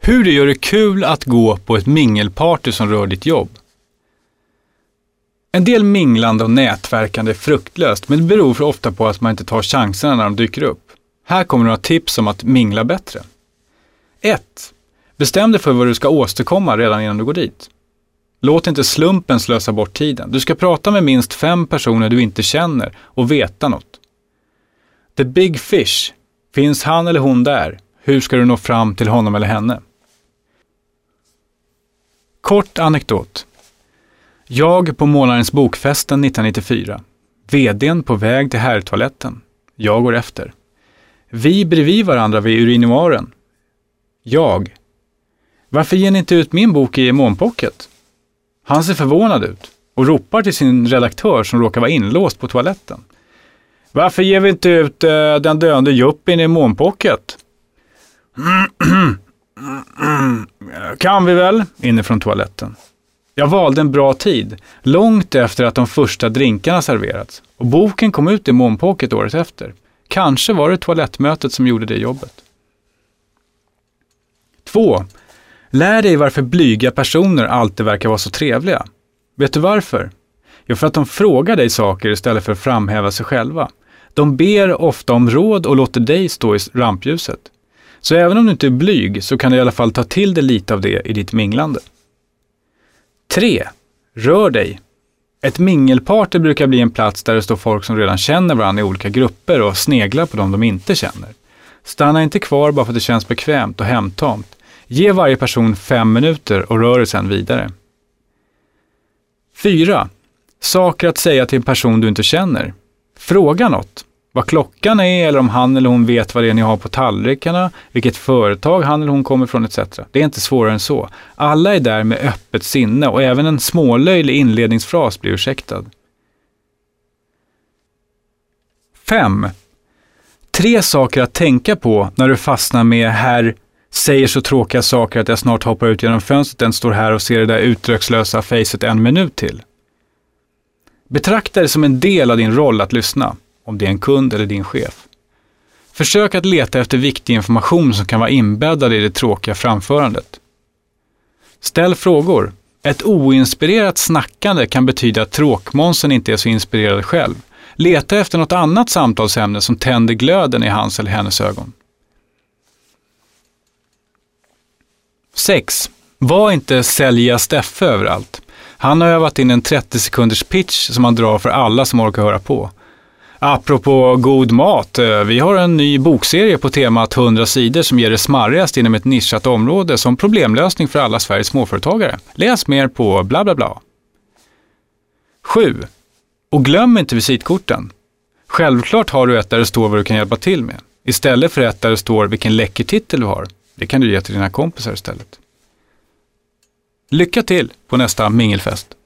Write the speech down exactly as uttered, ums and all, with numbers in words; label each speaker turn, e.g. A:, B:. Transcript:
A: Hur du gör det kul att gå på ett mingelparty som rör ditt jobb. En del minglande och nätverkande är fruktlöst, men det beror för ofta på att man inte tar chanserna när de dyker upp. Här kommer några tips om att mingla bättre. ett. Bestäm dig för vad du ska åstadkomma redan innan du går dit. Låt inte slumpen slösa bort tiden. Du ska prata med minst fem personer du inte känner och veta något. The big fish. Finns han eller hon där? Hur ska du nå fram till honom eller henne? Kort anekdot. Jag på månadens bokfesten nittonhundranittiofyra. Vdn på väg till herrtoaletten. Jag går efter. Vi bredvid varandra vid urinoaren. Jag. Varför ger ni inte ut min bok i Månpocket? Han ser förvånad ut och ropar till sin redaktör som råkar vara inlåst på toaletten. Varför ger vi inte ut uh, den döende juppin i Månpocket? Kan vi väl, inifrån toaletten. Jag valde en bra tid, långt efter att de första drinkarna serverats. Och boken kom ut i Månpocket året efter. Kanske var det toalettmötet som gjorde det jobbet. två. Lär dig varför blyga personer alltid verkar vara så trevliga. Vet du varför? Jo, för att de frågar dig saker istället för att framhäva sig själva. De ber ofta om råd och låter dig stå i rampljuset. Så även om du inte är blyg så kan du i alla fall ta till dig lite av det i ditt minglande. tre. Rör dig. Ett mingelparty brukar bli en plats där det står folk som redan känner varandra i olika grupper och sneglar på dem de inte känner. Stanna inte kvar bara för att det känns bekvämt och hemtamt. Ge varje person fem minuter och rör dig sedan vidare. fyra. Saker att säga till en person du inte känner. Fråga något. Vad klockan är eller om han eller hon vet vad det är ni har på tallrikarna, vilket företag han eller hon kommer från et cetera. Det är inte svårare än så. Alla är där med öppet sinne och även en smålöjlig inledningsfras blir ursäktad. fem. Tre saker att tänka på när du fastnar med herr säger så tråkiga saker att jag snart hoppar ut genom fönstret, den står här och ser det där uttryckslösa facet en minut till. Betrakta det som en del av din roll att lyssna, om det är en kund eller din chef. Försök att leta efter viktig information som kan vara inbäddad i det tråkiga framförandet. Ställ frågor. Ett oinspirerat snackande kan betyda att tråkmånsen inte är så inspirerad själv. Leta efter något annat samtalsämne som tänder glöden i hans eller hennes ögon. sex. Var inte sälja Steffe överallt. Han har övat in en trettio sekunders pitch som han drar för alla som orkar höra på. Apropå god mat, vi har en ny bokserie på temat hundra sidor som ger det smarrigast inom ett nischat område som problemlösning för alla Sveriges småföretagare. Läs mer på bla bla bla. sju. Och glöm inte visitkorten. Självklart har du ett där det står vad du kan hjälpa till med. Istället för ett där det står vilken läcker titel du har. Det kan du ge till dina kompisar istället. Lycka till på nästa mingelfest.